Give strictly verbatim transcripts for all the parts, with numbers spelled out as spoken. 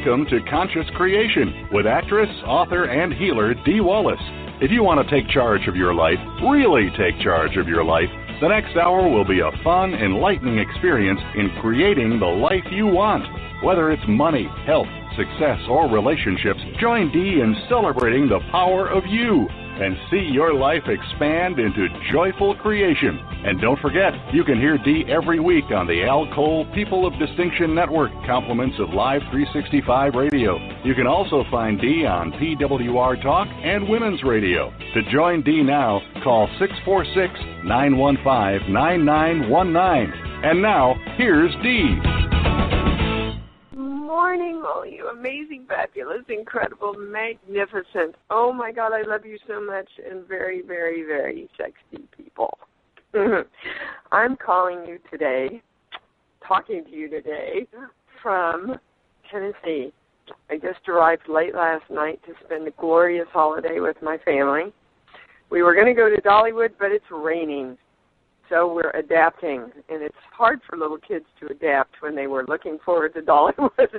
Welcome to Conscious Creation with actress, author, and healer Dee Wallace. If you want to take charge of your life, really take charge of your life, the next hour will be a fun, enlightening experience in creating the life you want. Whether it's money, health, success, or relationships, join Dee in celebrating the power of you and see your life expand into joyful creation. And don't forget, you can hear Dee every week on the Al Cole People of Distinction Network, compliments of Live three sixty-five Radio. You can also find Dee on P W R Talk and Women's Radio. To join Dee now, call six four six, nine one five, nine nine one nine. And now, here's Dee. Morning, all you amazing, fabulous, incredible, magnificent, oh my God, I love you so much, and very, very, very sexy people. I'm calling you today, talking to you today from Tennessee. I just arrived late last night to spend a glorious holiday with my family. We were going to go to Dollywood, but it's raining. So we're adapting, and it's hard for little kids to adapt when they were looking forward to Dollywood.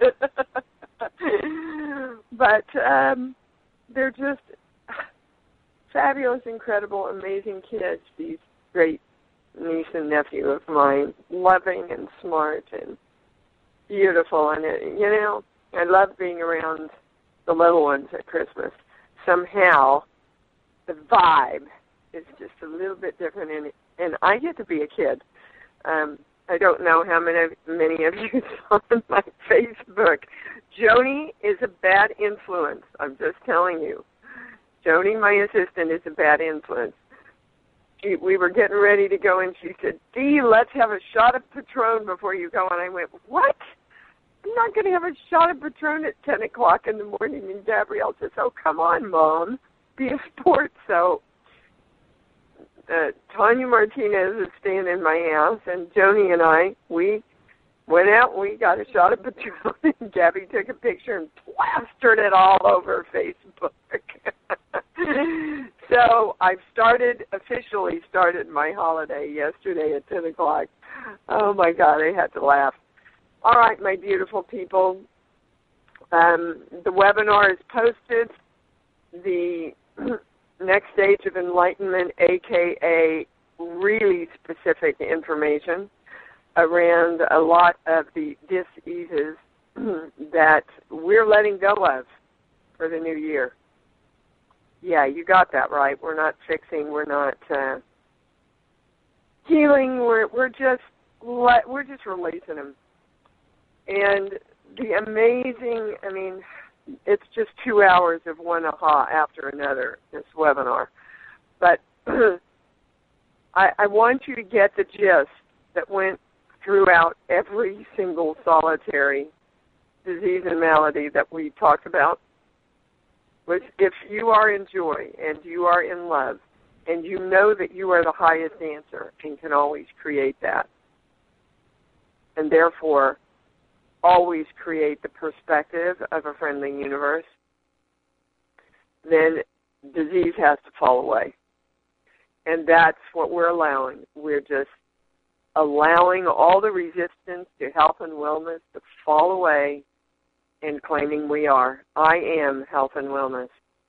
But um, they're just fabulous, incredible, amazing kids, these great niece and nephew of mine, loving and smart and beautiful. And, it, you know, I love being around the little ones at Christmas. Somehow the vibe is just a little bit different in it. And I get to be a kid. Um, I don't know how many, many of you saw on my Facebook. Joni is a bad influence. I'm just telling you. Joni, my assistant, is a bad influence. She, we were getting ready to go, and she said, Dee, let's have a shot of Patron before you go. And I went, what? I'm not going to have a shot of Patron at ten o'clock in the morning. And Gabrielle says, oh, come on, Mom. Be a sport. So Uh, Tanya Martinez is staying in my house, and Joni and I, we went out and we got a shot of Patron, and Gabby took a picture and plastered it all over Facebook. So I've started, officially started my holiday yesterday at ten o'clock. Oh, my God, I had to laugh. All right, my beautiful people, um, the webinar is posted. The Next Stage of Enlightenment, a k a really specific information around a lot of the diseases that we're letting go of for the new year. Yeah, you got that right. We're not fixing. We're not uh, healing. We're we're just let, we're just releasing them. And the amazing, I mean, it's just two hours of one aha after another, this webinar. But I, I want you to get the gist that went throughout every single solitary disease and malady that we talked about. Which, if you are in joy and you are in love and you know that you are the highest answer and can always create that, and therefore always create the perspective of a friendly universe, then disease has to fall away. And that's what we're allowing. We're just allowing all the resistance to health and wellness to fall away and claiming we are. I am health and wellness.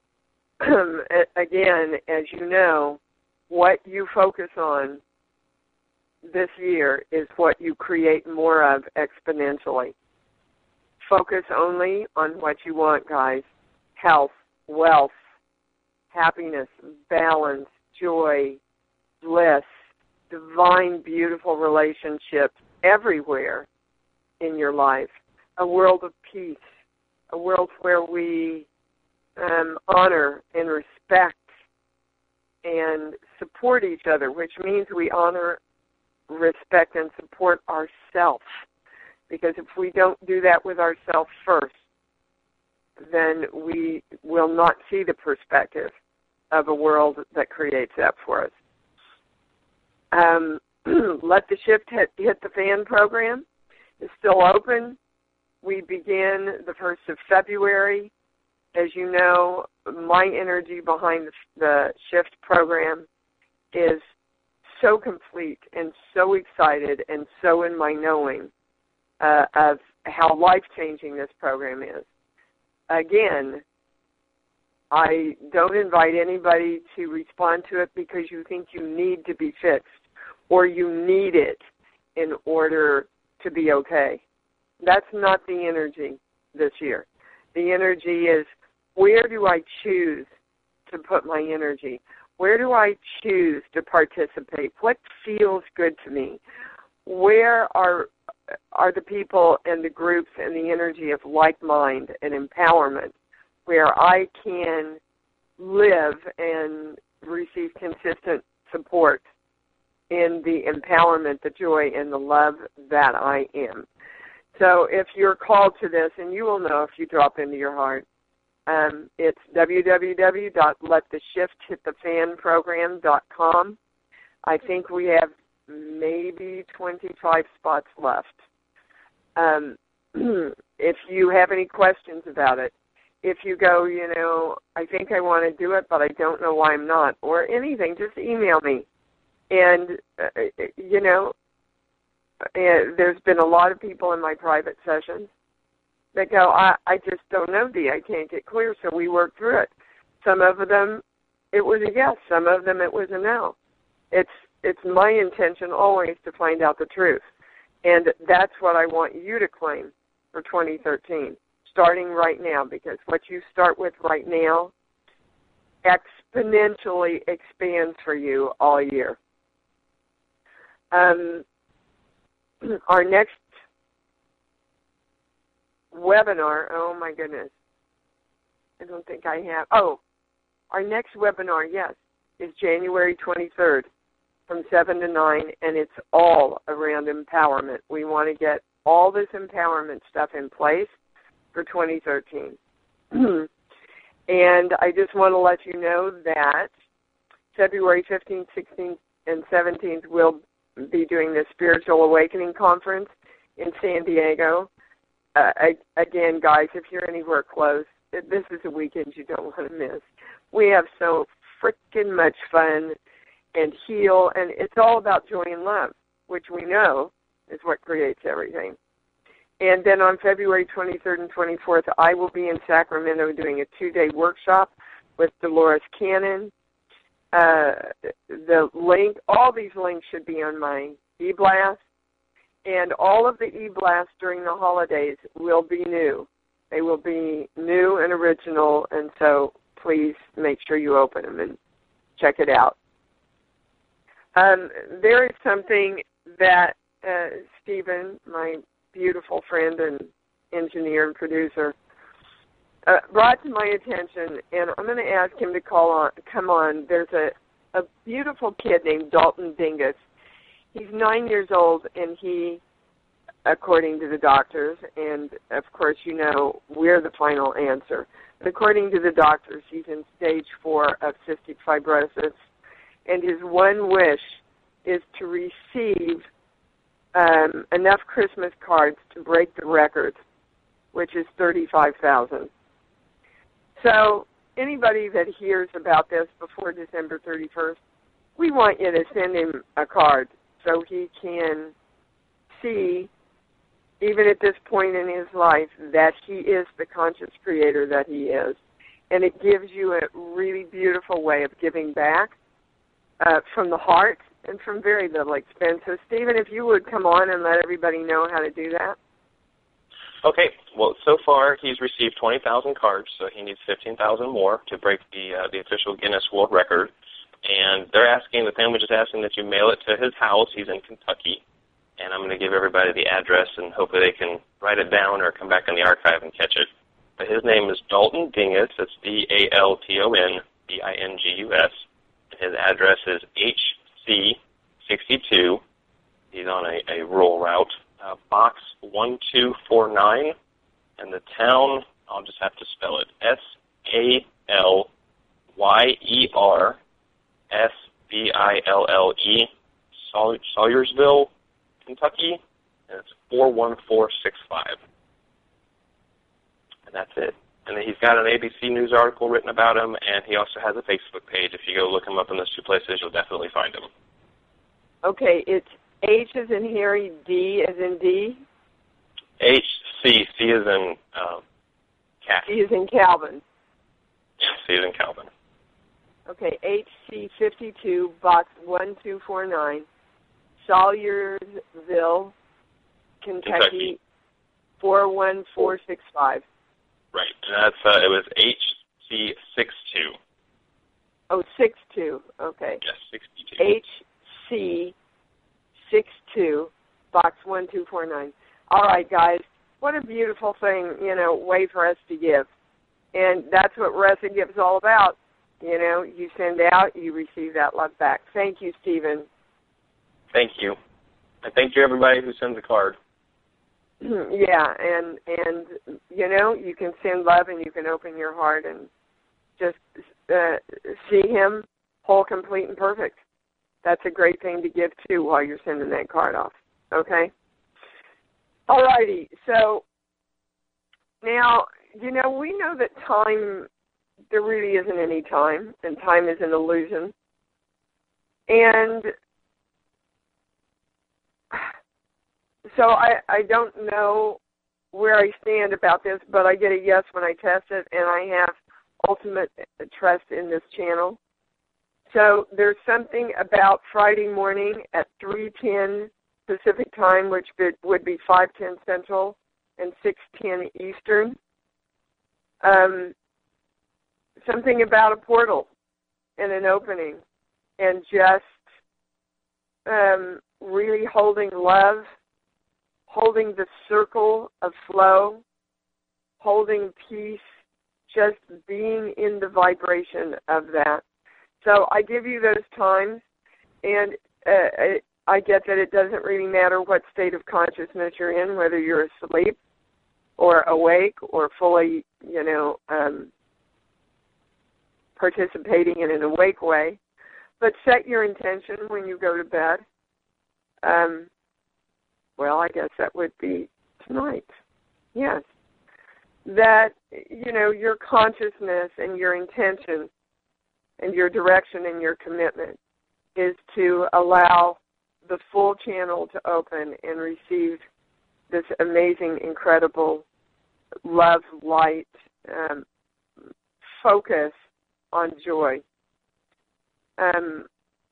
Again, as you know, what you focus on this year is what you create more of exponentially. Focus only on what you want, guys. Health, wealth, happiness, balance, joy, bliss, divine, beautiful relationships everywhere in your life. A world of peace, a world where we um, honor and respect and support each other, which means we honor, respect, and support ourselves. Because if we don't do that with ourselves first, then we will not see the perspective of a world that creates that for us. Um, Let the Shift hit, hit the Fan program is still open. We begin the first of February. As you know, my energy behind the, the Shift program is so complete and so excited and so in my knowing uh, of how life-changing this program is. Again, I don't invite anybody to respond to it because you think you need to be fixed or you need it in order to be okay. That's not the energy this year. The energy is, where do I choose to put my energy? Where do I choose to participate? What feels good to me? Where are are the people and the groups and the energy of like mind and empowerment where I can live and receive consistent support in the empowerment, the joy, and the love that I am. So if you're called to this, and you will know if you drop into your heart, um, it's w w w dot let the shift hit the fan program dot com. I think we have maybe twenty-five spots left. Um, if you have any questions about it, if you go, you know, I think I want to do it, but I don't know why I'm not, or anything, just email me. And, uh, you know, uh, there's been a lot of people in my private sessions that go, I, I just don't know, Dee, I can't get clear, so we work through it. Some of them, it was a yes. Some of them, it was a no. It's it's my intention always to find out the truth. And that's what I want you to claim for twenty thirteen, starting right now, because what you start with right now exponentially expands for you all year. Um, our next webinar, oh my goodness, I don't think I have, oh, our next webinar, yes, is January twenty-third from seven to nine, and it's all around empowerment. We want to get all this empowerment stuff in place for twenty thirteen. And I just want to let you know that February fifteenth, sixteenth, and seventeenth we'll be doing the Spiritual Awakening Conference in San Diego. Uh, I, again, guys, if you're anywhere close, this is a weekend you don't want to miss. We have so freaking much fun and heal, and it's all about joy and love, which we know is what creates everything. And then on February twenty-third and twenty-fourth, I will be in Sacramento doing a two-day workshop with Dolores Cannon. Uh, the link, all these links should be on my e-blast, and all of the e-blasts during the holidays will be new. They will be new and original, and so please make sure you open them and check it out. Um, there is something that uh, Stephen, my beautiful friend and engineer and producer, uh, brought to my attention, and I'm going to ask him to call on, come on. There's a, a beautiful kid named Dalton Dingus. He's nine years old, and he, according to the doctors, and of course you know we're the final answer, but according to the doctors, he's in stage four of cystic fibrosis, and his one wish is to receive um, enough Christmas cards to break the record, which is thirty-five thousand. So anybody that hears about this before December thirty-first, we want you to send him a card so he can see, even at this point in his life, that he is the conscious creator that he is. And it gives you a really beautiful way of giving back uh, from the heart and from very little expense. So, Stephen, if you would come on and let everybody know how to do that. Okay. Well, so far he's received twenty thousand cards, so he needs fifteen thousand more to break the uh, the official Guinness World Record. And they're asking, the family just asking that you mail it to his house. He's in Kentucky. And I'm going to give everybody the address, and hopefully they can write it down or come back in the archive and catch it. But his name is Dalton Dingus. That's D A L T O N D I N G U S. His address is H C sixty-two. He's on a, a rural route. Uh, box one two four nine. And the town, I'll just have to spell it, S A L Y E R S B I L L E, Salyersville, Kentucky, and it's four one four six five. And that's it. And then he's got an A B C News article written about him, and he also has a Facebook page. If you go look him up in those two places, you'll definitely find him. Okay, it's H as in Harry, D as in D? H C. C is in um, cat. C is in Calvin. C is in Calvin. Okay, H C fifty-two, box one two four nine, Salyersville, Kentucky, Kentucky. four one four six five. Right, and that's uh, it was H C sixty-two. Oh, six two. Okay. Yes, sixty-two. H C sixty-two, box one two four nine. All right, guys. What a beautiful thing, you know, way for us to give. And that's what Ressa Gives all about. You know, you send out, you receive that love back. Thank you, Stephen. Thank you. And thank you, everybody who sends a card. Yeah, and, and, you know, you can send love and you can open your heart and just uh, see him whole, complete, and perfect. That's a great thing to give, too, while you're sending that card off. Okay? All righty. So now, you know, we know that time, there really isn't any time, and time is an illusion. And so I, I don't know where I stand about this, but I get a yes when I test it, and I have ultimate trust in this channel. So there's something about Friday morning at three ten Pacific time, which would be five ten Central and six ten Eastern. Um, something about a portal and an opening and just um, really holding love, holding the circle of flow, holding peace, just being in the vibration of that. So I give you those times, and uh, I get that it doesn't really matter what state of consciousness you're in, whether you're asleep or awake or fully, you know, um, participating in an awake way. But set your intention when you go to bed. Um, well, I guess that would be tonight. Yes. That, you know, your consciousness and your intention and your direction and your commitment is to allow the full channel to open and receive this amazing, incredible love, light, um, focus on joy. Um,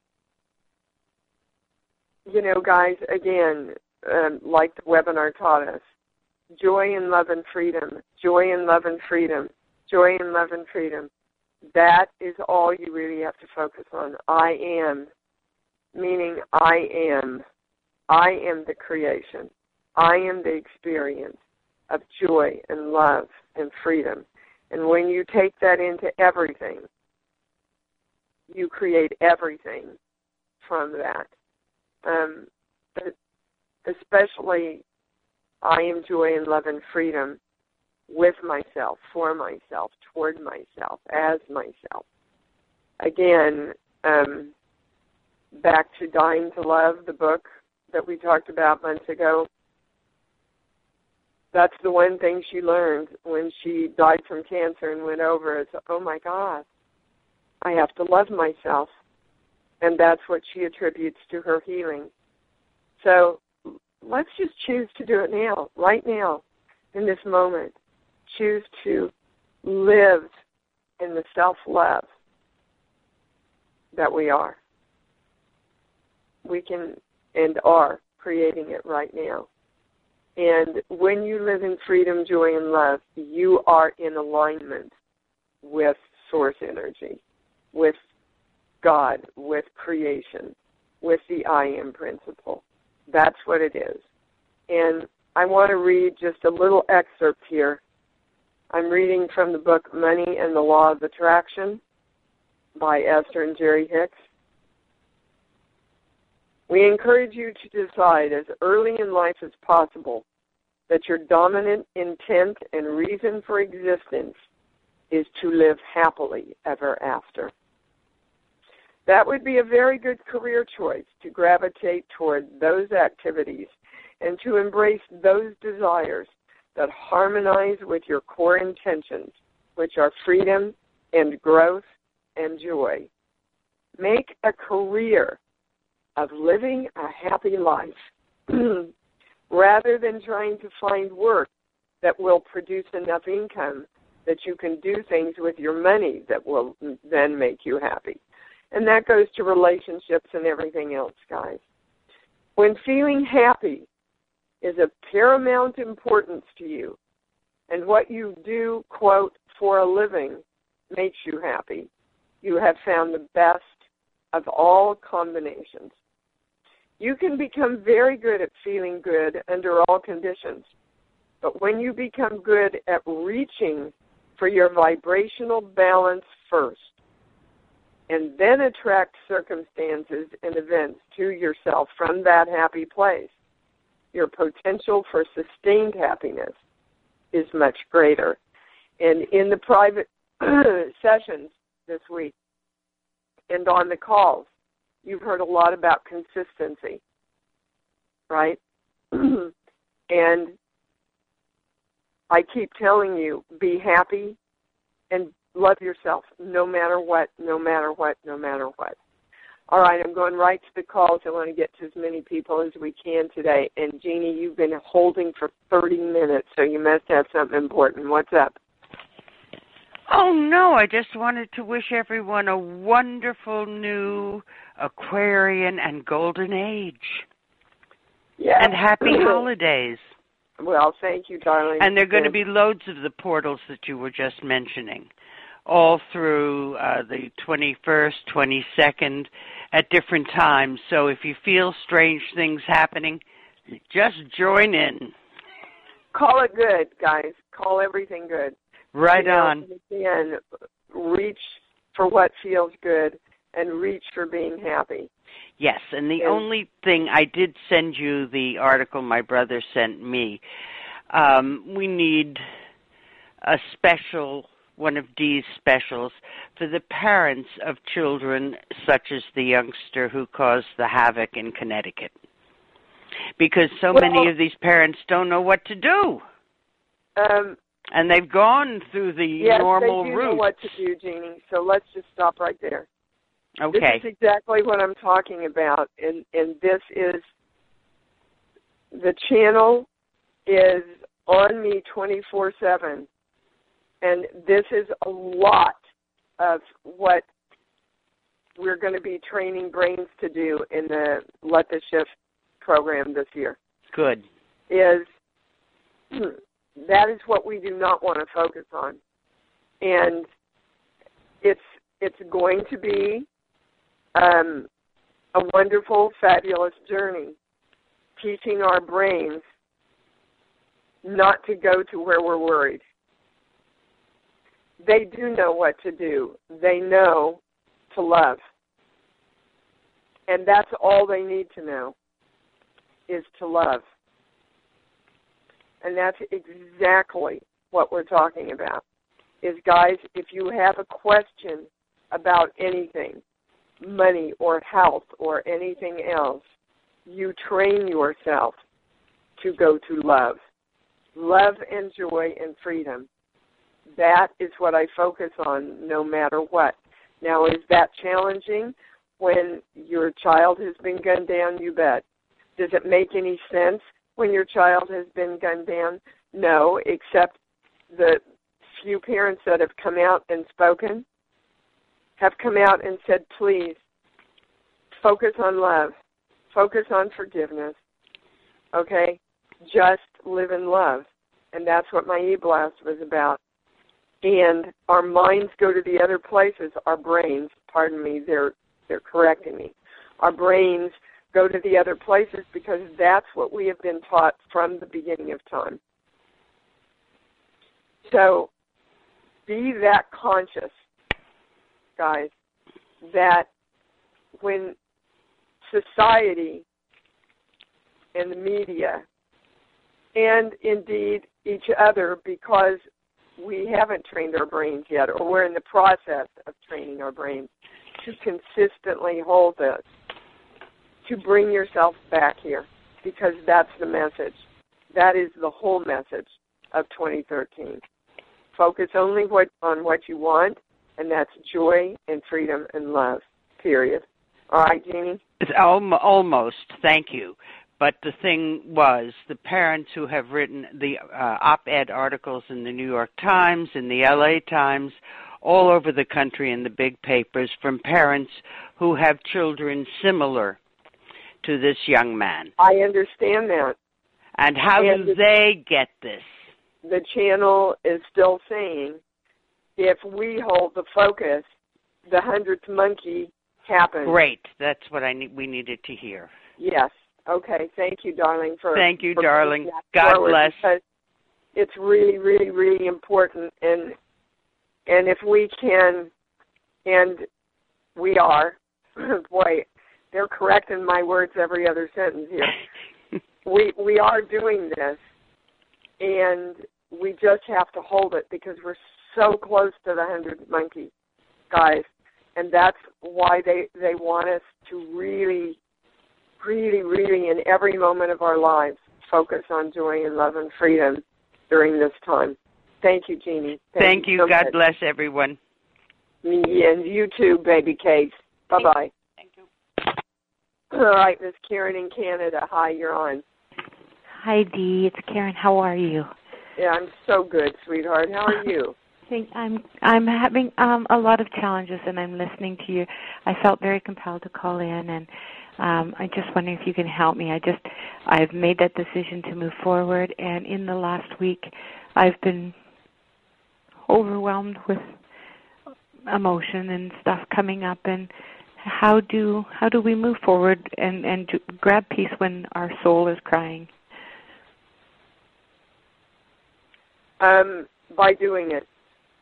you know, guys, again, um, like the webinar taught us, joy and love and freedom, joy and love and freedom, joy and love and freedom. That is all you really have to focus on. I am, meaning I am. I am the creation. I am the experience of joy and love and freedom. And when you take that into everything, you create everything from that. Um, but especially, I am joy and love and freedom with myself, for myself, toward myself, as myself. Again, um, back to Dying to Love, the book that we talked about months ago. That's the one thing she learned when she died from cancer and went over is, oh my God, I have to love myself. And that's what she attributes to her healing. So let's just choose to do it now, right now, in this moment. Choose to live in the self-love that we are. We can and are creating it right now. And when you live in freedom, joy, and love, you are in alignment with source energy, with God, with creation, with the I am principle. That's what it is. And I want to read just a little excerpt here. I'm reading from the book Money and the Law of Attraction by Esther and Jerry Hicks. We encourage you to decide as early in life as possible that your dominant intent and reason for existence is to live happily ever after. That would be a very good career choice, to gravitate toward those activities and to embrace those desires that harmonize with your core intentions, which are freedom and growth and joy. Make a career of living a happy life rather than trying to find work that will produce enough income that you can do things with your money that will then make you happy. And that goes to relationships and everything else, guys. When feeling happy is of paramount importance to you, and what you do, quote, for a living makes you happy, you have found the best of all combinations. You can become very good at feeling good under all conditions, but when you become good at reaching for your vibrational balance first, and then attract circumstances and events to yourself from that happy place, your potential for sustained happiness is much greater. And in the private sessions this week and on the calls, you've heard a lot about consistency, right? And I keep telling you, be happy and love yourself no matter what, no matter what, no matter what. All right, I'm going right to the calls. I want to get to as many people as we can today. And, Jeannie, you've been holding for thirty minutes, so you must have something important. What's up? Oh, no, I just wanted to wish everyone a wonderful new Aquarian and Golden Age. Yeah. And happy holidays. Well, thank you, darling. And there are going to be loads of the portals that you were just mentioning, all through uh, the twenty-first, twenty-second, at different times. So if you feel strange things happening, just join in. Call it good, guys. Call everything good. Right you know, on. Again, reach for what feels good and reach for being happy. Yes, and the and, only thing, I did send you the article my brother sent me. Um, we need a special, one of Dee's specials, for the parents of children such as the youngster who caused the havoc in Connecticut. Because so well, many of these parents don't know what to do. Um, and they've gone through the yes, normal they do route. know what to do, Jeannie, so let's just stop right there. Okay. This is exactly what I'm talking about, and, and this is, the channel is on me twenty-four seven, and this is a lot of what we're going to be training brains to do in the Let the Shift program this year. Good. Is that is what we do not want to focus on, and it's it's going to be um, a wonderful, fabulous journey, teaching our brains not to go to where we're worried. They do know what to do. They know to love. And that's all they need to know, is to love. And that's exactly what we're talking about. Is, guys, if you have a question about anything, money or health or anything else, you train yourself to go to love. Love and joy and freedom. That is what I focus on no matter what. Now, is that challenging when your child has been gunned down? You bet. Does it make any sense when your child has been gunned down? No, except the few parents that have come out and spoken have come out and said, please, focus on love. Focus on forgiveness. Okay? Just live in love. And that's what my e-blast was about. And our minds go to the other places. Our brains, pardon me, they're they're correcting me. Our brains go to the other places because that's what we have been taught from the beginning of time. So be that conscious, guys, that when society and the media and indeed each other, because we haven't trained our brains yet, or we're in the process of training our brains to consistently hold this, to bring yourself back here, because that's the message. That is the whole message of twenty thirteen. Focus only what, on what you want, and that's joy and freedom and love, period. All right, Jeannie? It's almost. Thank you. But the thing was, the parents who have written the uh, op-ed articles in the New York Times, in the L A Times, all over the country in the big papers, from parents who have children similar to this young man. I understand that. And how and do the, they get this? The channel is still saying, if we hold the focus, the hundredth monkey happens. Great. That's what I need, we needed to hear. Yes. Okay. Thank you, darling. For Thank you, for darling. God bless. Because it's really, really, really important, and and if we can, and we are, boy, they're correcting my words every other sentence here. we we are doing this, and we just have to hold it because we're so close to the hundredth monkey, guys, and that's why they they want us to really, really, really, in every moment of our lives, focus on joy and love and freedom during this time. Thank you, Jeanie. Thank, Thank you. you so God much. bless everyone. Me and you too, baby Case. Bye-bye. Thank you. All right, Miss Karen in Canada. Hi, you're on. Hi, Dee. It's Karen. How are you? Yeah, I'm so good, sweetheart. How are you? I think I'm I'm having um, a lot of challenges, and I'm listening to you. I felt very compelled to call in, and um, I just wondering if you can help me. I just I've made that decision to move forward, and in the last week, I've been overwhelmed with emotion and stuff coming up. And how do how do we move forward and and do, grab peace when our soul is crying? Um, by doing it.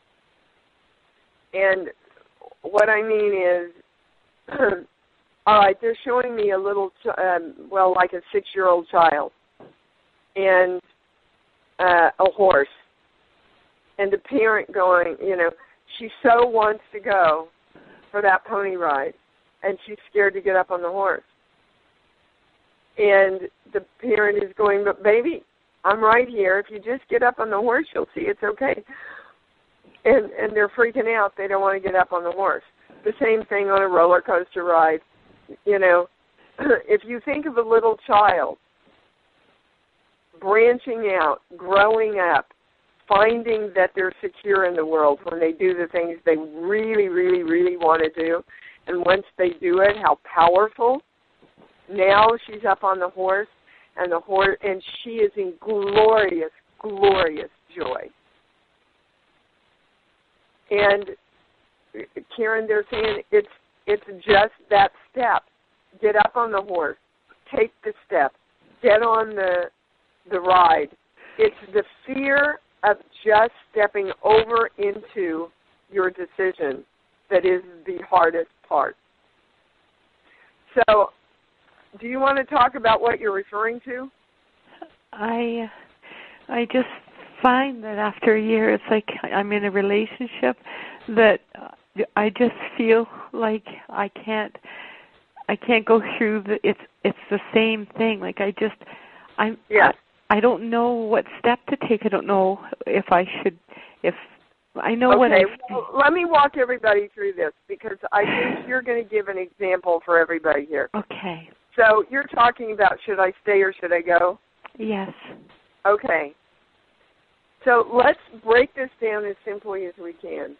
And what I mean is, all right, they're showing me a little, um, well, like a six-year-old child and uh, a horse. And the parent going, you know, she so wants to go for that pony ride, and she's scared to get up on the horse. And the parent is going, but baby, I'm right here. If you just get up on the horse, you'll see it's okay. And and they're freaking out. They don't want to get up on the horse. The same thing on a roller coaster ride. You know, if you think of a little child branching out, growing up, finding that they're secure in the world when they do the things they really, really, really want to do, and once they do it, how powerful. Now she's up on the horse, and the horse, and she is in glorious, glorious joy. And Karen, they're saying it's it's just that step. Get up on the horse, take the step, get on the the ride. It's the fear of just stepping over into your decision that is the hardest part. So, do you want to talk about what you're referring to? I I just find that after a year, it's like I'm in a relationship that I just feel like I can't I can't go through the it's it's the same thing. Like I just I'm yes. I, I don't know what step to take. I don't know if I should if I know okay, what I well, let me walk everybody through this because I think you're going to give an example for everybody here. Okay. So you're talking about should I stay or should I go? Yes. Okay. So let's break this down as simply as we can.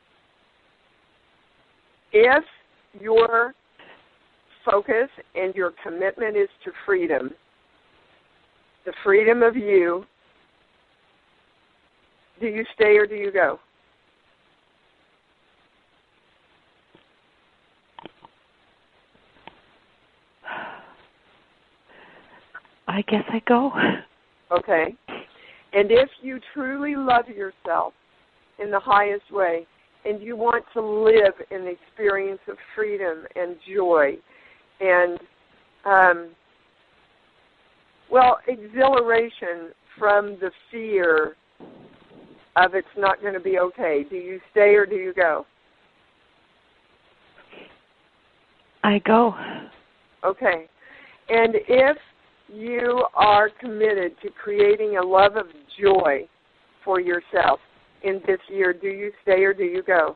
If your focus and your commitment is to freedom, the freedom of you, do you stay or do you go? I guess I go. Okay. And if you truly love yourself in the highest way and you want to live in the experience of freedom and joy and, um, well, exhilaration from the fear of it's not going to be okay, do you stay or do you go? I go. Okay. And if you are committed to creating a love of joy for yourself in this year, do you stay or do you go?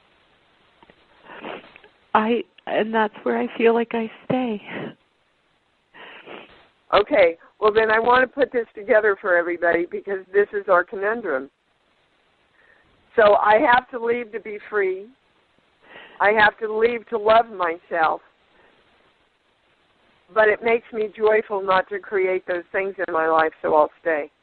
I and that's where I feel like I stay. Okay, well then I want to put this together for everybody because this is our conundrum. So I have to leave to be free. I have to leave to love myself. But it makes me joyful not to create those things in my life, so I'll stay.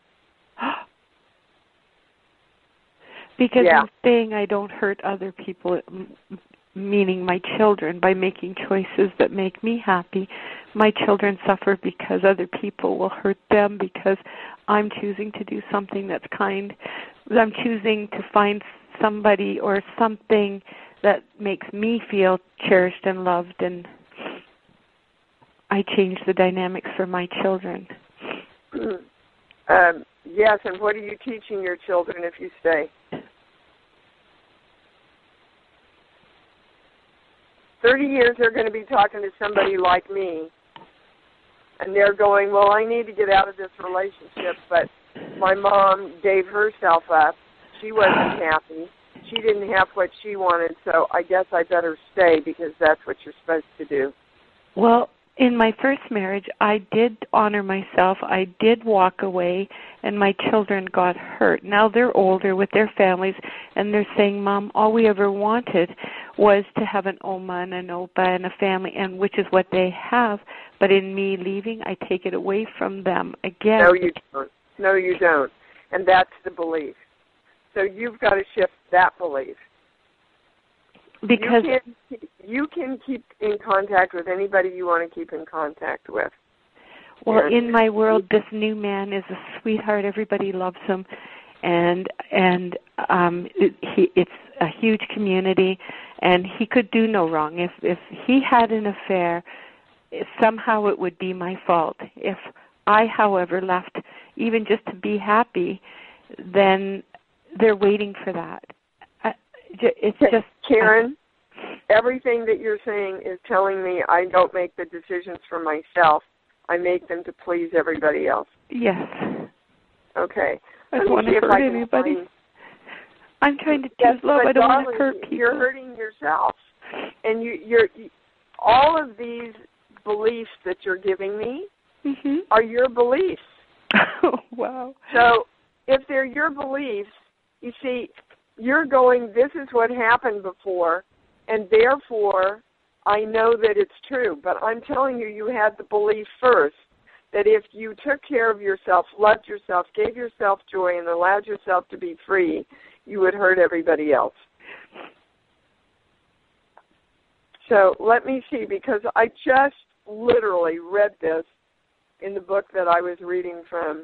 Because yeah. in staying, I don't hurt other people, meaning my children, by making choices that make me happy. My children suffer because other people will hurt them because I'm choosing to do something that's kind. I'm choosing to find somebody or something that makes me feel cherished and loved, and I change the dynamics for my children. um, yes, and what are you teaching your children if you stay? Thirty years they're going to be talking to somebody like me, and they're going, well, I need to get out of this relationship, but my mom gave herself up. She wasn't happy. She didn't have what she wanted, so I guess I better stay because that's what you're supposed to do. Well, in my first marriage, I did honor myself. I did walk away, and my children got hurt. Now they're older with their families, and they're saying, Mom, all we ever wanted was to have an Oma and an Opa and a family, and which is what they have. But in me leaving, I take it away from them again. No, you don't. No, you don't. And that's the belief. So you've got to shift that belief. Because you can, you can keep in contact with anybody you want to keep in contact with. Well, and in my world, this new man is a sweetheart. Everybody loves him, and and um, it, he, it's a huge community, and he could do no wrong. If if he had an affair, somehow it would be my fault. If I, however, left even just to be happy, then they're waiting for that. It's just Karen, everything that you're saying is telling me I don't make the decisions for myself. I make them to please everybody else. Yes. Okay. I don't want to hurt anybody. Find... I'm trying to choose yes, love. I don't darling, want to hurt people. You're hurting yourself. And you, you're you, all of these beliefs that you're giving me mm-hmm. are your beliefs. Oh, wow. So if they're your beliefs, you see, you're going, this is what happened before, and therefore I know that it's true. But I'm telling you, you had the belief first that if you took care of yourself, loved yourself, gave yourself joy, and allowed yourself to be free, you would hurt everybody else. So let me see, because I just literally read this in the book that I was reading from.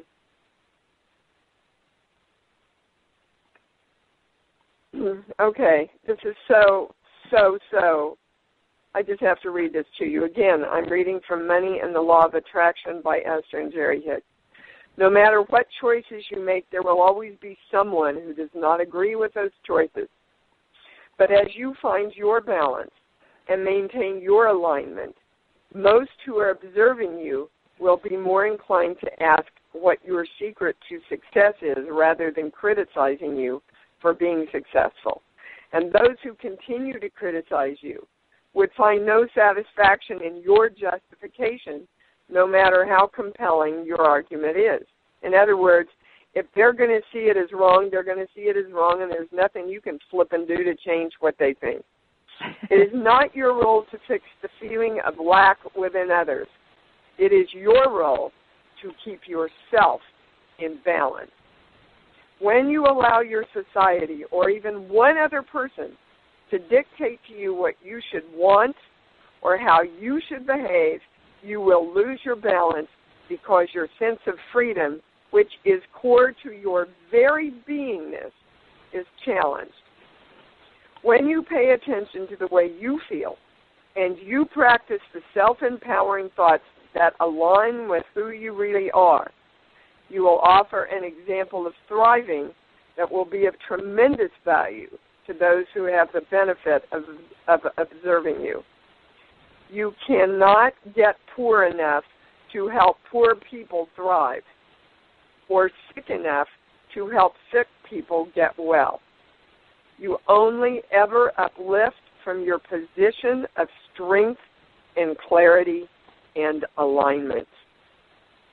Okay, this is so, so, so, I just have to read this to you. Again, I'm reading from Money and the Law of Attraction by Esther and Jerry Hicks. No matter what choices you make, there will always be someone who does not agree with those choices. But as you find your balance and maintain your alignment, most who are observing you will be more inclined to ask what your secret to success is rather than criticizing you for being successful. And those who continue to criticize you would find no satisfaction in your justification, no matter how compelling your argument is. In other words, if they're going to see it as wrong, they're going to see it as wrong, and there's nothing you can flip and do to change what they think. It is not your role to fix the feeling of lack within others. It is your role to keep yourself in balance. When you allow your society or even one other person to dictate to you what you should want or how you should behave, you will lose your balance because your sense of freedom, which is core to your very beingness, is challenged. When you pay attention to the way you feel and you practice the self-empowering thoughts that align with who you really are, you will offer an example of thriving that will be of tremendous value to those who have the benefit of, of observing you. You cannot get poor enough to help poor people thrive or sick enough to help sick people get well. You only ever uplift from your position of strength and clarity and alignment.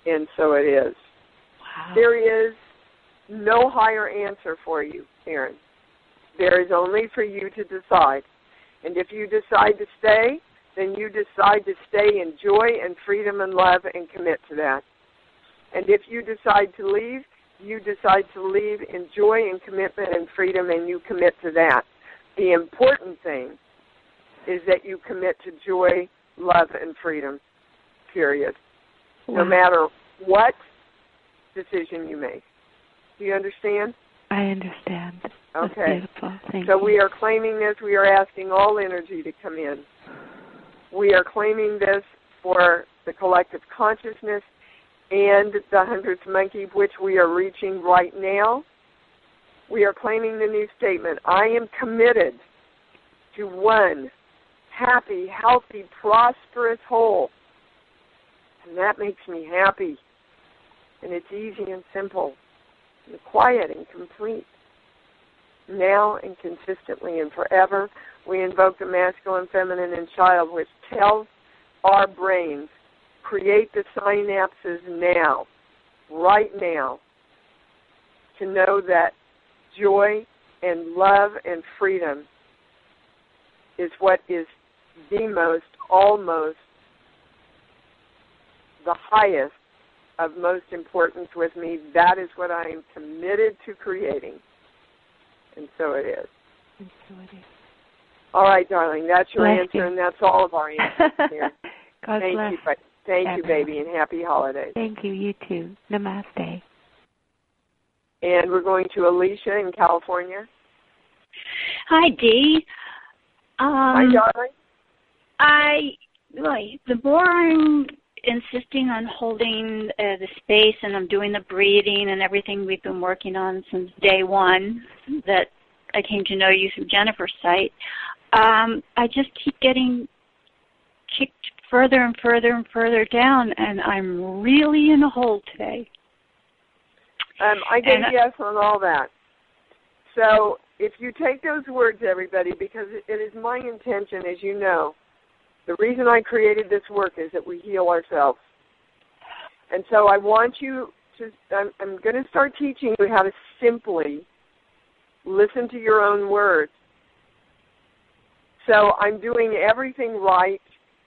and so it is. Wow. There is no higher answer for you, Erin. There is only for you to decide. And if you decide to stay, then you decide to stay in joy and freedom and love and commit to that. And if you decide to leave, you decide to leave in joy and commitment and freedom, and you commit to that. The important thing is that you commit to joy, love, and freedom, period. Wow. No matter what decision you make. Do you understand? I understand. That's okay. Beautiful. Thank so you. we are claiming this. We are asking all energy to come in. We are claiming this for the collective consciousness and the hundredth monkey, which we are reaching right now. We are claiming the new statement. I am committed to one happy, healthy, prosperous whole. And that makes me happy. And it's easy and simple, and quiet and complete. Now and consistently and forever, we invoke the masculine, feminine, and child, which tells our brains, create the synapses now, right now, to know that joy and love and freedom is what is the most, almost, the highest of most importance with me. That is what I am committed to creating. And so it is. And so it is. All right, darling, that's your Bless answer, you. and that's all of our answers here. God Thank bless. you, ba- thank everyone. you, baby, and happy holidays. Thank you. You too. Namaste. And we're going to Alicia in California. Hi, Dee. Um, Hi, darling. I, like, the more I'm insisting on holding uh, the space and I'm doing the breathing and everything we've been working on since day one that I came to know you through Jennifer's site, um, I just keep getting kicked further and further and further down, and I'm really in a hole today. Um, I gave And, uh, yes on all that. So if you take those words, everybody, because it, it is my intention, as you know, the reason I created this work is that we heal ourselves. And so I want you to, I'm, I'm going to start teaching you how to simply listen to your own words. So I'm doing everything right,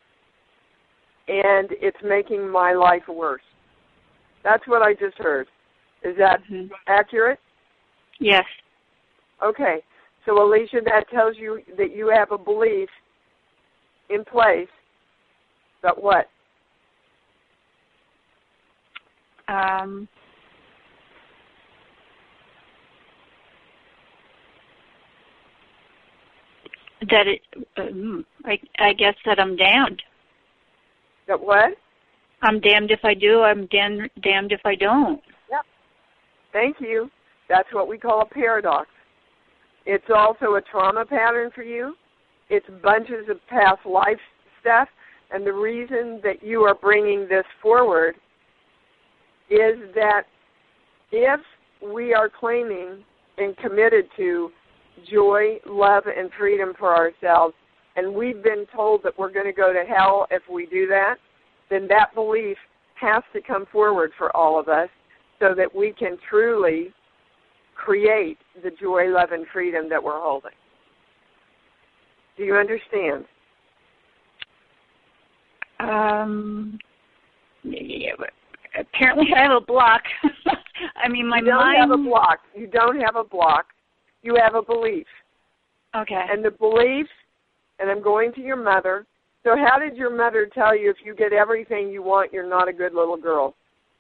and it's making my life worse. That's what I just heard. Is that mm-hmm. accurate? Yes. Okay. So, Alicia, that tells you that you have a belief in place that what? Um, that it, um, I, I guess that I'm damned. That what? I'm damned if I do. I'm damned, damned if I don't. Yep. Thank you. That's what we call a paradox. It's also a trauma pattern for you. It's bunches of past life stuff. And the reason that you are bringing this forward is that if we are claiming and committed to joy, love, and freedom for ourselves, and we've been told that we're going to go to hell if we do that, then that belief has to come forward for all of us so that we can truly create the joy, love, and freedom that we're holding. Do you understand? Um, yeah, apparently I have a block. I mean, my you don't mind... have a block. You don't have a block. You have a belief. Okay. And the belief, and I'm going to your mother. So how did your mother tell you if you get everything you want, you're not a good little girl?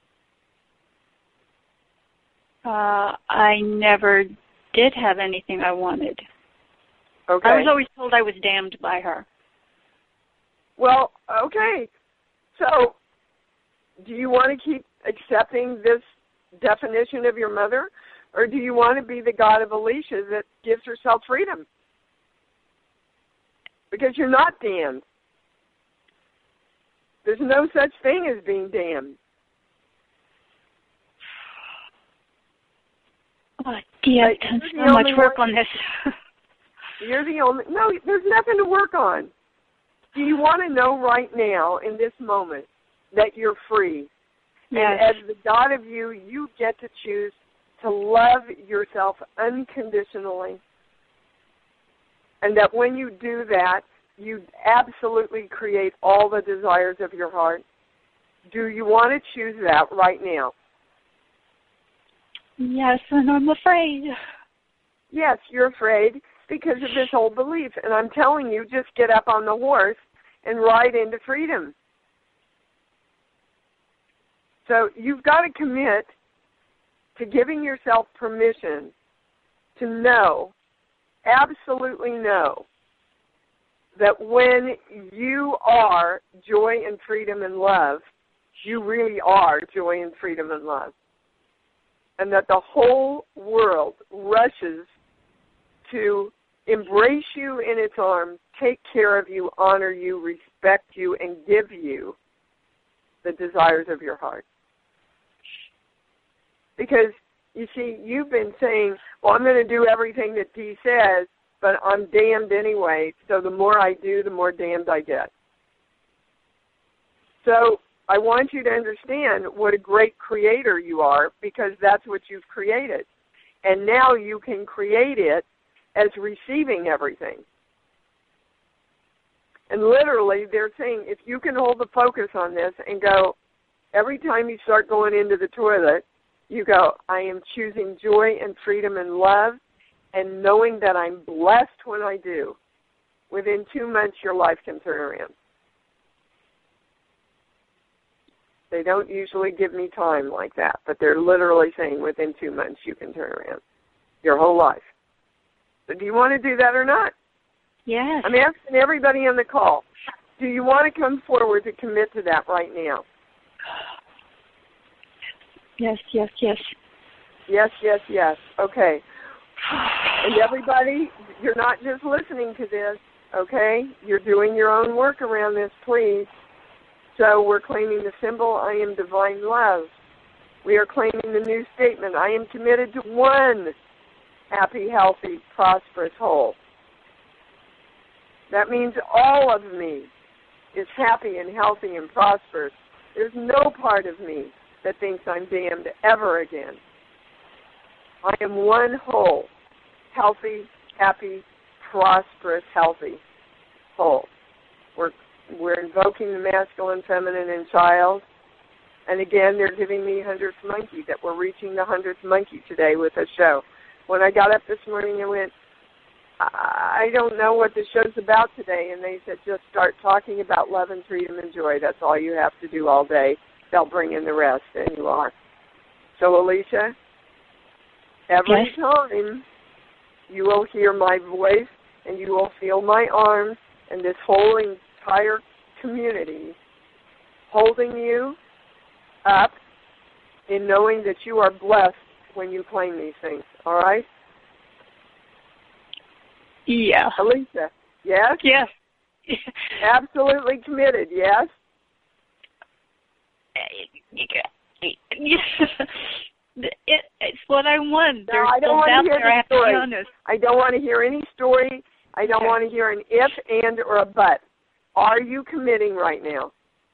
Uh, I never did have anything I wanted. Okay. I was always told I was damned by her. Well, okay. So do you want to keep accepting this definition of your mother, or do you want to be the God of Alicia that gives herself freedom? Because you're not damned. There's no such thing as being damned. Oh, dear, I've done so much work on this. You're the only... No, there's nothing to work on. Do you want to know right now, in this moment, that you're free? Yes. And as the God of you, you get to choose to love yourself unconditionally. And that when you do that, you absolutely create all the desires of your heart. Do you want to choose that right now? Yes, and I'm afraid. Yes, you're afraid because of this whole belief. And I'm telling you, just get up on the horse and ride into freedom. So you've got to commit to giving yourself permission to know, absolutely know, that when you are joy and freedom and love, you really are joy and freedom and love. And that the whole world rushes to embrace you in its arms, take care of you, honor you, respect you, and give you the desires of your heart. Because, you see, you've been saying, well, I'm going to do everything that Dee says, but I'm damned anyway, so the more I do, the more damned I get. So I want you to understand what a great creator you are, because that's what you've created. And now you can create it as receiving everything. And literally, they're saying, if you can hold the focus on this and go, every time you start going into the toilet, you go, I am choosing joy and freedom and love, and knowing that I'm blessed when I do. Within two months, your life can turn around. They don't usually give me time like that, but they're literally saying within two months you can turn around your whole life. So do you want to do that or not? Yes. I'm asking everybody on the call, do you want to come forward to commit to that right now? Yes, yes, yes. Yes, yes, yes. Okay. And everybody, you're not just listening to this, okay? You're doing your own work around this, please. So we're claiming the symbol, I am divine love. We are claiming the new statement, I am committed to one happy, healthy, prosperous whole. That means all of me is happy and healthy and prosperous. There's no part of me that thinks I'm damned ever again. I am one whole, healthy, happy, prosperous, healthy whole. We're we're invoking the masculine, feminine, and child. And again, they're giving me hundredth monkey, that we're reaching the hundredth monkey today with a show. When I got up this morning, I went, I don't know what the show's about today. And they said, just start talking about love and freedom and joy. That's all you have to do all day. They'll bring in the rest, and you are. So, Alicia, every yes. time you will hear my voice and you will feel my arms and this whole entire community holding you up in knowing that you are blessed when you claim these things, all right? Yeah. Alicia, yes? Yes. Absolutely committed, yes? It, it's what I want. No, There's I don't want to hear there, I the have story. to be honest. I don't want to hear any story. I don't Okay. want to hear an if, and, or a but. Are you committing right now?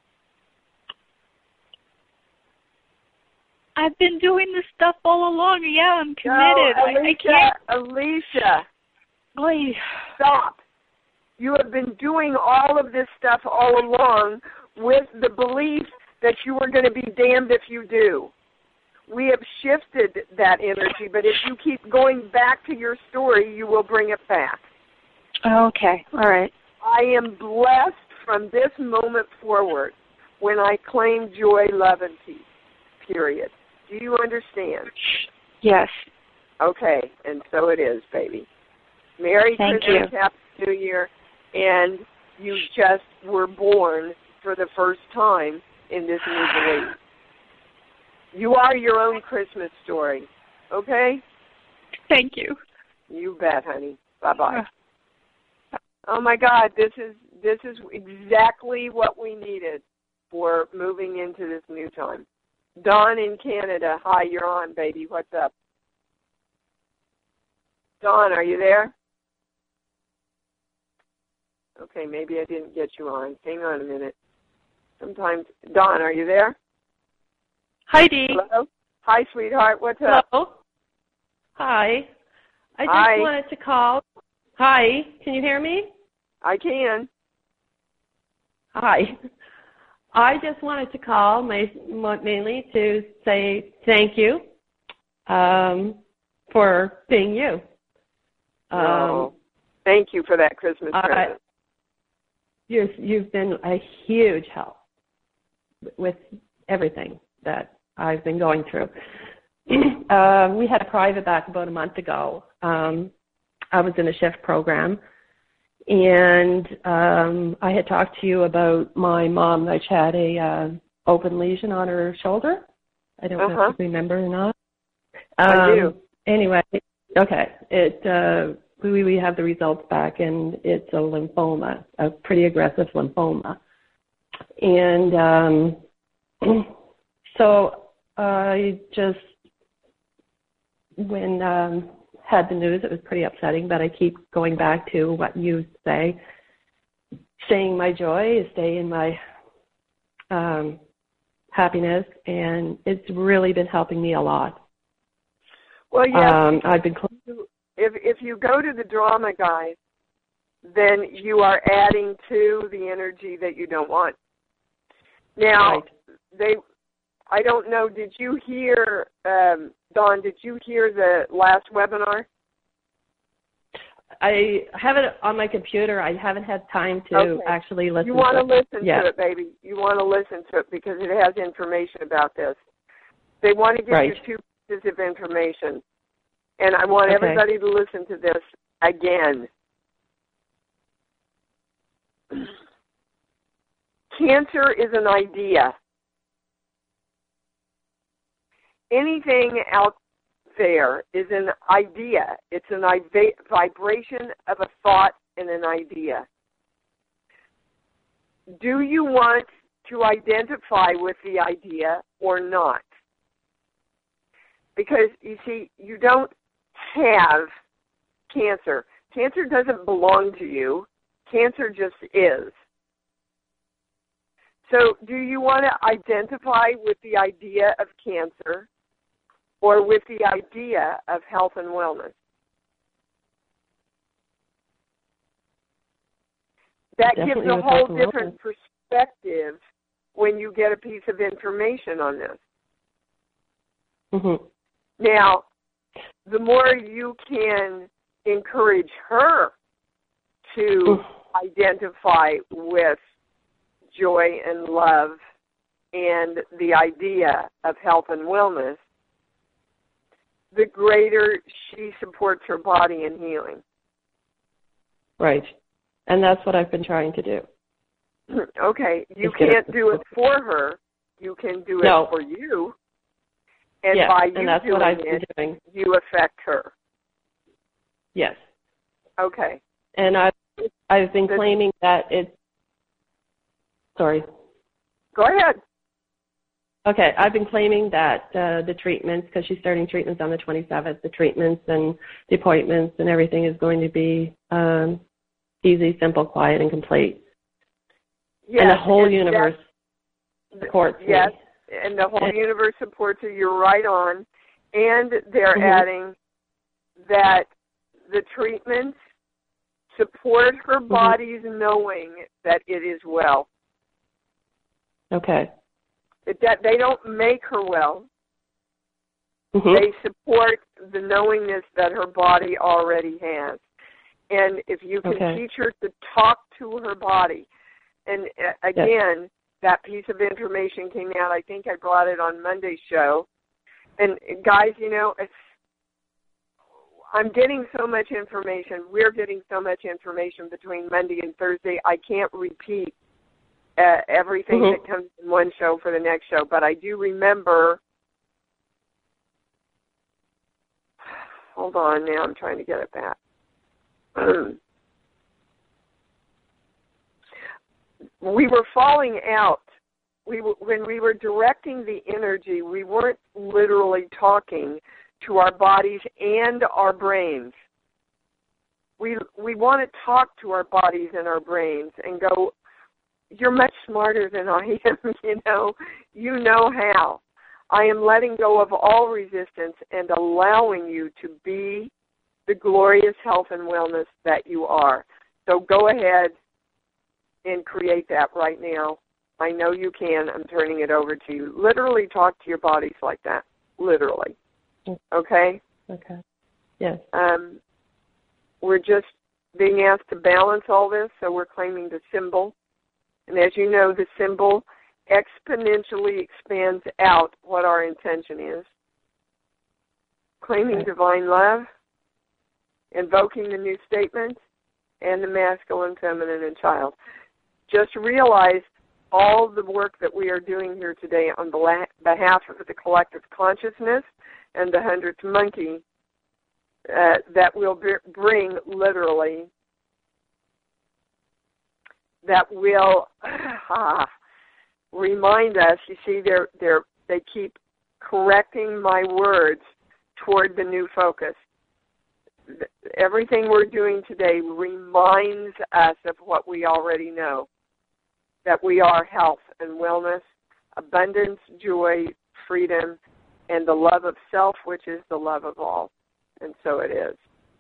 I've been doing this stuff all along. Yeah, I'm committed. No, Alicia, I, I can't. Alicia, Please. stop. You have been doing all of this stuff all along with the belief that you are going to be damned if you do. We have shifted that energy, but if you keep going back to your story, you will bring it back. Okay. All right. I am blessed from this moment forward when I claim joy, love, and peace, period. Do you understand? Yes. Okay, and so it is, baby. Merry Thank Christmas, you. Happy New Year, and you just were born for the first time in this new belief. You are your own Christmas story, okay? Thank you. You bet, honey. Bye-bye. Uh. Oh, my God, this is this is exactly what we needed for moving into this new time. Dawn in Canada, hi, you're on, baby. What's up? Dawn, are you there? Okay, maybe I didn't get you on. Hang on a minute. Sometimes, Dawn, are you there? Hi, Dee. Hello. Hi, sweetheart. What's Hello. up? Hi. I just Hi. wanted to call. Hi. Can you hear me? I can. Hi. I just wanted to call my, mainly to say thank you um, for being you. Um, oh, thank you for that Christmas present. I, you've, you've been a huge help with everything that I've been going through. uh, we had a private back about a month ago. Um, I was in a shift program, and um, I had talked to you about my mom, which had a uh, open lesion on her shoulder. I don't uh-huh. know if you remember or not. Um, I do. Anyway, okay. It uh, we we have the results back, and it's a lymphoma, a pretty aggressive lymphoma, and um, so I just when um, had the news, it was pretty upsetting. But I keep going back to what you say. Stay in my joy, stay in my um, happiness, and it's really been helping me a lot. Well, yes. Um, I've been. Cl- if if you go to the drama, guys, then you are adding to the energy that you don't want. Now, right. they. I don't know. Did you hear, um, Dawn? Did you hear the last webinar? I have it on my computer. I haven't had time to okay. actually listen. You want to to listen yeah. to it, baby. You want to listen to it because it has information about this. They want to give right. you two pieces of information, and I want okay. everybody to listen to this again. Cancer is an idea. Anything out there is an idea. It's an vibration of a thought and an idea. Do you want to identify with the idea or not? Because, you see, you don't have cancer. Cancer doesn't belong to you. Cancer just is. So do you want to identify with the idea of cancer or with the idea of health and wellness? That Definitely gives a whole different wellness. perspective when you get a piece of information on this. Mm-hmm. Now, the more you can encourage her to identify with joy and love and the idea of health and wellness, the greater she supports her body in healing. Right. And that's what I've been trying to do. Okay. You Just can't do it for her. You can do it no. for you. And yes, by you and that's doing what I've it, been doing. you affect her. Yes. Okay. And I've, I've been the, claiming that it's, sorry. Go ahead. Okay, I've been claiming that uh, the treatments, because she's starting treatments on the twenty-seventh, the treatments and the appointments and everything is going to be um, easy, simple, quiet, and complete. Yes, and the whole and universe supports yes, me. Yes, and the whole and, universe supports her. You're right on. And they're mm-hmm. adding that the treatments support her mm-hmm. body's knowing that it is well. Okay. That they don't make her well. Mm-hmm. They support the knowingness that her body already has. And if you can okay. teach her to talk to her body, and uh, again, yes. that piece of information came out, I think I brought it on Monday's show. And guys, you know, it's, I'm getting so much information. We're getting so much information between Monday and Thursday. I can't repeat Uh, everything mm-hmm. that comes in one show for the next show, but I do remember, hold on now, I'm trying to get it back. We were falling out. We w- when we were directing the energy, we weren't literally talking to our bodies and our brains. We we want to talk to our bodies and our brains and go, you're much smarter than I am, you know. You know how. I am letting go of all resistance and allowing you to be the glorious health and wellness that you are. So go ahead and create that right now. I know you can. I'm turning it over to you. Literally talk to your bodies like that. Literally. Okay? Okay. Yes. Um, we're just being asked to balance all this, so we're claiming the symbol. And as you know, the symbol exponentially expands out what our intention is. Claiming Okay. divine love, invoking the new statement, and the masculine, feminine, and child. Just realize all the work that we are doing here today on behalf of the collective consciousness and the hundredth monkey uh, that will bring literally, that will ah, remind us. You see, they're, they're, they keep correcting my words toward the new focus. Everything we're doing today reminds us of what we already know, that we are health and wellness, abundance, joy, freedom, and the love of self, which is the love of all. And so it is.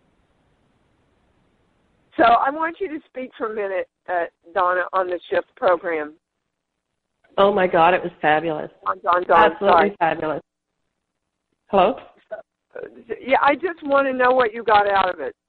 So I want you to speak for a minute, uh, Donna, on the SHIFT program. Oh, my God, it was fabulous. Don, Don, Don, Absolutely sorry. fabulous. Hello? Yeah, I just want to know what you got out of it.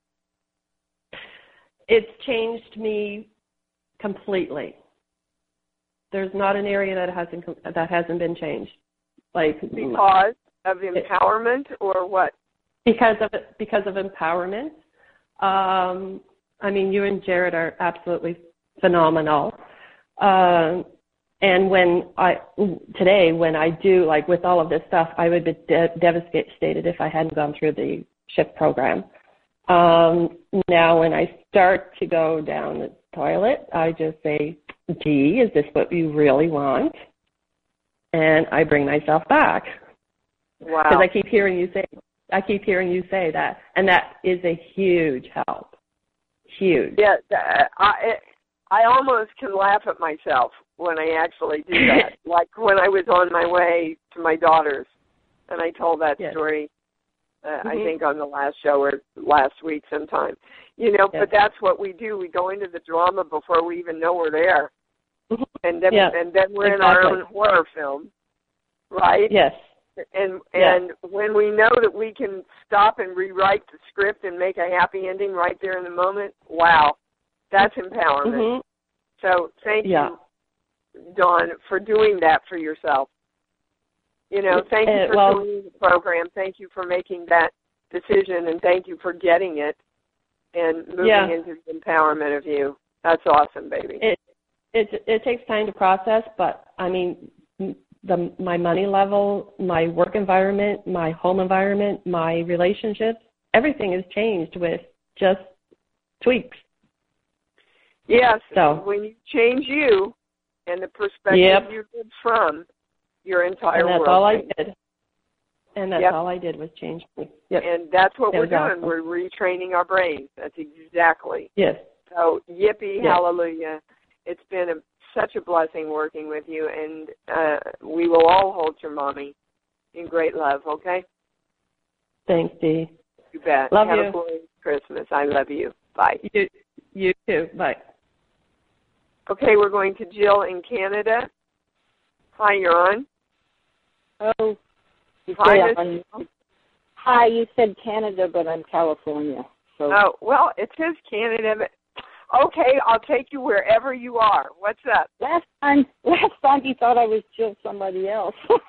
It's changed me completely. There's not an area that hasn't that hasn't been changed. Like because of empowerment or what? Because of because of empowerment. Um, I mean, you and Jared are absolutely phenomenal. Um, and when I today, when I do like with all of this stuff, I would be de- devastated if I hadn't gone through the SHIFT program. Um, now, when I start to go down the toilet, I just say, gee, is this what you really want? And I bring myself back. Wow. Because I keep hearing you say, I keep hearing you say that, and that is a huge help. Huge. Yeah, I I almost can laugh at myself when I actually do that. Like when I was on my way to my daughter's, and I told that yes. story. Uh, mm-hmm. I think on the last show or last week sometime. You know, yes. but that's what we do. We go into the drama before we even know we're there. Mm-hmm. And then yeah. and then we're exactly. in our own horror film, right? Yes. And yes. and when we know that we can stop and rewrite the script and make a happy ending right there in the moment, wow, that's empowerment. Mm-hmm. So thank yeah. you, Dawn, for doing that for yourself. You know, thank you for uh, well, doing the program. Thank you for making that decision, and thank you for getting it and moving yeah. into the empowerment of you. That's awesome, baby. It it it takes time to process, but I mean, the my money level, my work environment, my home environment, my relationships, everything has changed with just tweaks. Yes. So when you change you and the perspective yep. you live from, your entire and that's world. all I did. And that's yep. all I did was change me. Yep. And that's what that we're doing. Awesome. We're retraining our brains. That's exactly. Yes. So yippee, yes. hallelujah. It's been a, such a blessing working with you, and uh, we will all hold your mommy in great love, okay? Thanks, Dee. You bet. Love Have you. a glorious Christmas. I love you. Bye. You, you too. Bye. Okay, we're going to Jill in Canada. Hi, you're on. Oh, you Hi, said I'm, hi, you said Canada, but I'm California. So. Oh, well, it says Canada, but okay, I'll take you wherever you are. What's up? Last time, last time you thought I was Jill somebody else.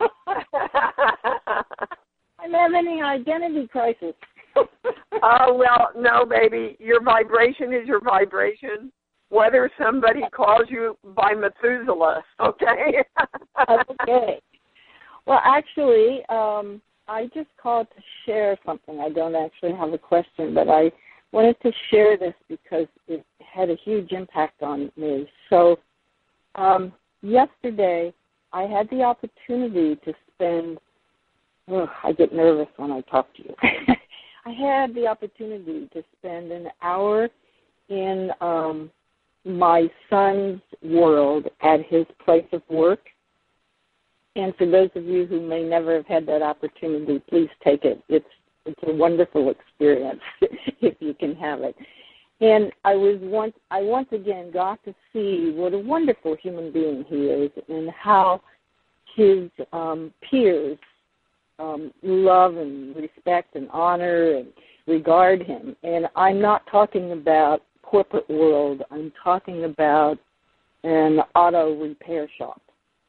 I'm having an identity crisis. Oh, well, no, baby. Your vibration is your vibration, whether somebody calls you by Methuselah, okay? Okay. Well, actually, um, I just called to share something. I don't actually have a question, but I wanted to share this because it had a huge impact on me. So um, yesterday, I had the opportunity to spend, oh, I get nervous when I talk to you. I had the opportunity to spend an hour in um, my son's world at his place of work. And for those of you who may never have had that opportunity, please take it. It's it's a wonderful experience if you can have it. And I was once I once again got to see what a wonderful human being he is, and how his um, peers um, love and respect and honor and regard him. And I'm not talking about corporate world. I'm talking about an auto repair shop.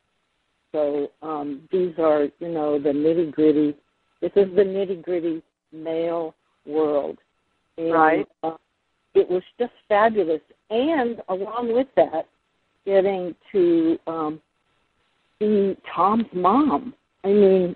So um, these are, you know, the nitty-gritty. This is the nitty-gritty male world. And, right. Uh, it was just fabulous. And along with that, getting to um, be Tom's mom. I mean,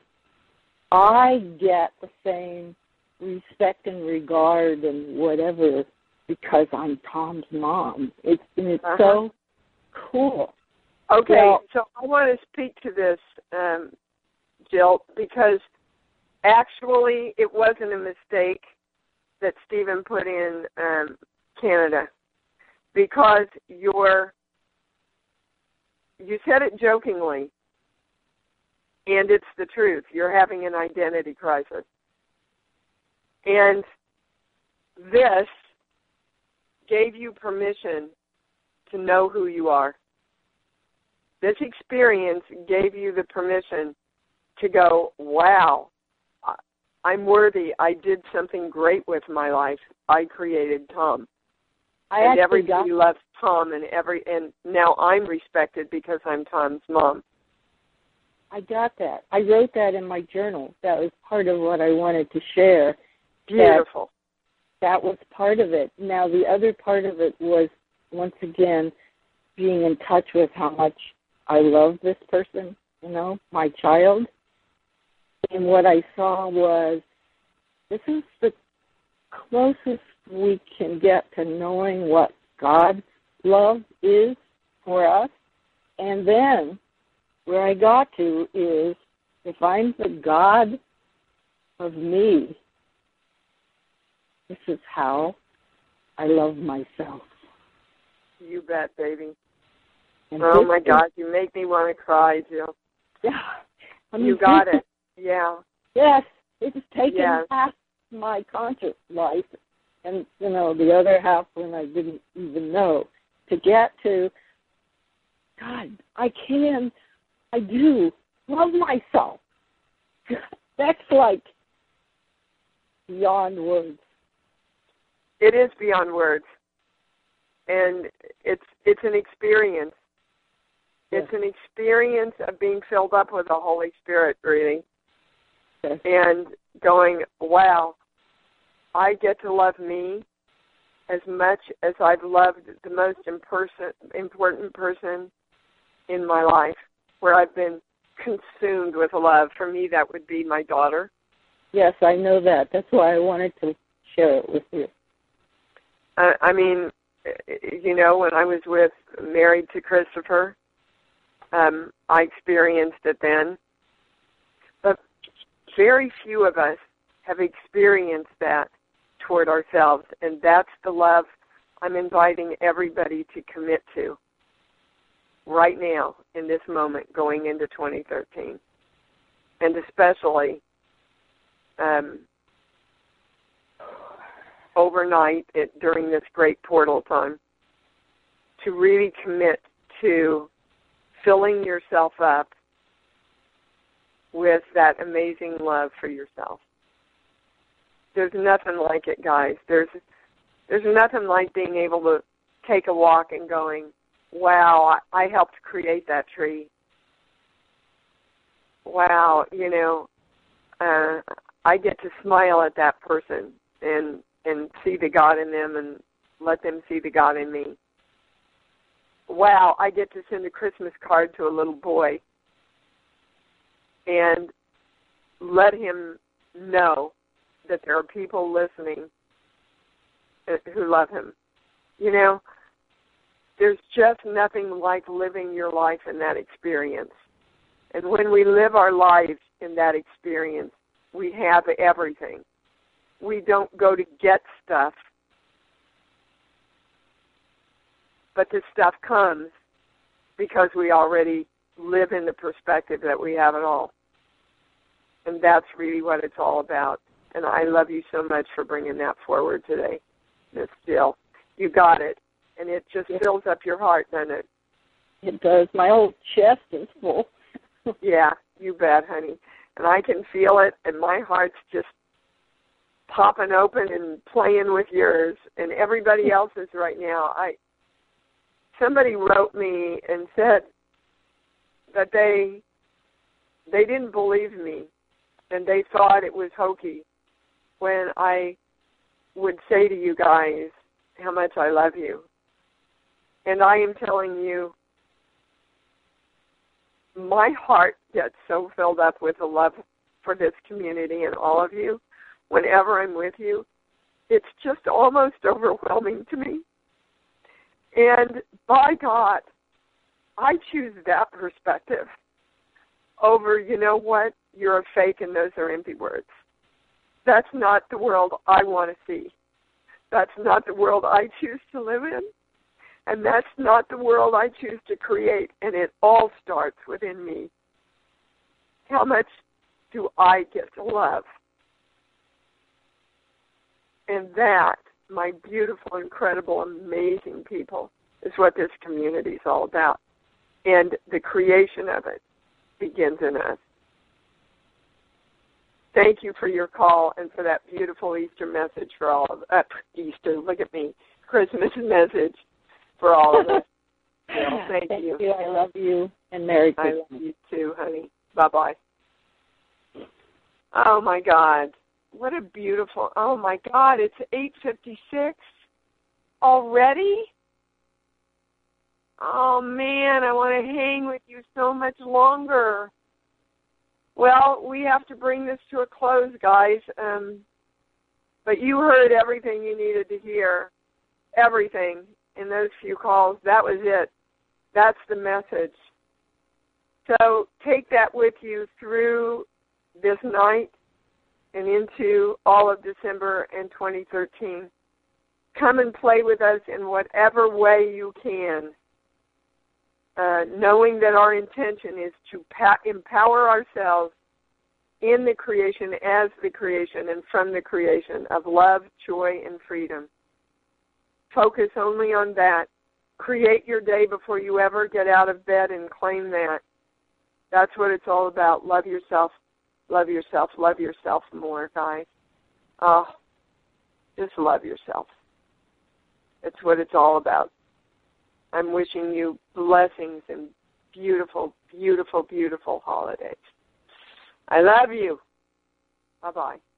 I get the same respect and regard and whatever because I'm Tom's mom. It's, it's uh-huh. so cool. Okay, well, so I want to speak to this, um, Jill, because actually it wasn't a mistake that Stephen put in um, Canada, because you're, you said it jokingly, and it's the truth. You're having an identity crisis. And this gave you permission to know who you are. This experience gave you the permission to go, wow, I'm worthy. I did something great with my life. I created Tom. I and everybody got- loves Tom, and every and now I'm respected because I'm Tom's mom. I got that. I wrote that in my journal. That was part of what I wanted to share. Beautiful. That, that was part of it. Now, the other part of it was, once again, being in touch with how much I love this person, you know, my child. And what I saw was, this is the closest we can get to knowing what God's love is for us. And then where I got to is, if I'm the God of me, this is how I love myself. You bet, baby. And oh, my God, you make me want to cry, Jill. Yeah. I mean, you got it. Yeah. Yes. It's taken yes. half my conscious life and, you know, the other half when I didn't even know, to get to, God, I can, I do love myself. That's like beyond words. It is beyond words. And it's it's an experience. Yes. It's an experience of being filled up with the Holy Spirit, really. Yes. And going, wow, I get to love me as much as I've loved the most imperson, important person in my life, where I've been consumed with love. For me, that would be my daughter. Yes, I know that. That's why I wanted to share it with you. Uh, I mean, you know, when I was with married to Christopher, um, I experienced it then. But very few of us have experienced that toward ourselves, and that's the love I'm inviting everybody to commit to right now, in this moment, going into twenty thirteen. And especially um, overnight it, during this great portal time, to really commit to filling yourself up with that amazing love for yourself. There's nothing like it, guys. There's there's nothing like being able to take a walk and going, wow, I, I helped create that tree. Wow, you know, uh, I get to smile at that person and and see the God in them and let them see the God in me. Wow, I get to send a Christmas card to a little boy and let him know that there are people listening who love him. You know, there's just nothing like living your life in that experience. And when we live our lives in that experience, we have everything. We don't go to get stuff, but the stuff comes because we already live in the perspective that we have it all. And that's really what it's all about. And I love you so much for bringing that forward today, Miss Jill. You got it. And it just yeah. fills up your heart, doesn't it? It does. My whole chest is full. Yeah, you bet, honey. And I can feel it, and my heart's just popping open and playing with yours and everybody else's right now. I somebody wrote me and said that they they didn't believe me and they thought it was hokey when I would say to you guys how much I love you. And I am telling you, my heart gets so filled up with the love for this community and all of you. Whenever I'm with you, it's just almost overwhelming to me. And by God, I choose that perspective over, you know what, you're a fake and those are empty words. That's not the world I want to see. That's not the world I choose to live in. And that's not the world I choose to create. And it all starts within me. How much do I get to love? And that, my beautiful, incredible, amazing people, is what this community is all about. And the creation of it begins in us. Thank you for your call and for that beautiful Easter message for all of us. Uh, Easter, look at me. Christmas message for all of us. Well, thank, thank you. you. I love you. And Merry Christmas. I love you too, honey. Bye-bye. Oh, my God. What a beautiful, oh, my God, it's eight fifty-six already? Oh, man, I want to hang with you so much longer. Well, we have to bring this to a close, guys. Um, but you heard everything you needed to hear, everything in those few calls. That was it. That's the message. So take that with you through this night and into all of December and twenty thirteen. Come and play with us in whatever way you can, uh, knowing that our intention is to pa- empower ourselves in the creation, as the creation, and from the creation of love, joy, and freedom. Focus only on that. Create your day before you ever get out of bed and claim that. That's what it's all about. Love yourself. Love yourself. Love yourself more, guys. Oh, just love yourself. That's what it's all about. I'm wishing you blessings and beautiful, beautiful, beautiful holidays. I love you. Bye-bye.